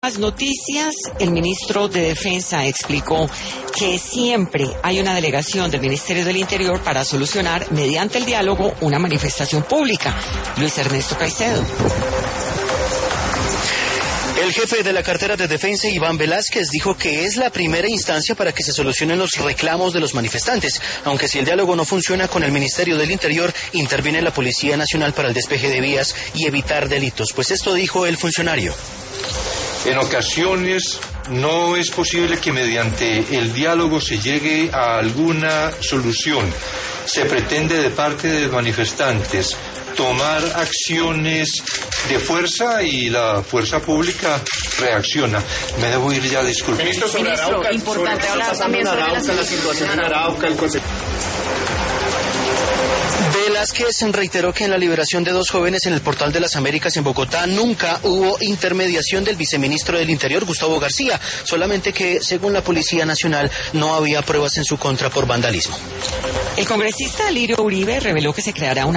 Las noticias, el ministro de Defensa explicó que siempre hay una delegación del Ministerio del Interior para solucionar, mediante el diálogo, una manifestación pública. Luis Ernesto Caicedo. El jefe de la cartera de defensa, Iván Velázquez, dijo que es la primera instancia para que se solucionen los reclamos de los manifestantes, aunque si el diálogo no funciona con el Ministerio del Interior, interviene la Policía Nacional para el despeje de vías y evitar delitos. Pues esto dijo el funcionario. En ocasiones no es posible que mediante el diálogo se llegue a alguna solución. Se pretende de parte de los manifestantes tomar acciones de fuerza y la fuerza pública reacciona. Me debo ir ya, disculpe. Ministro, importante hablar también sobre la situación en Arauca. Velázquez reiteró que en la liberación de 2 jóvenes en el Portal de las Américas en Bogotá nunca hubo intermediación del viceministro del Interior, Gustavo García, solamente que, según la Policía Nacional, no había pruebas en su contra por vandalismo. El congresista Lirio Uribe reveló que se creará una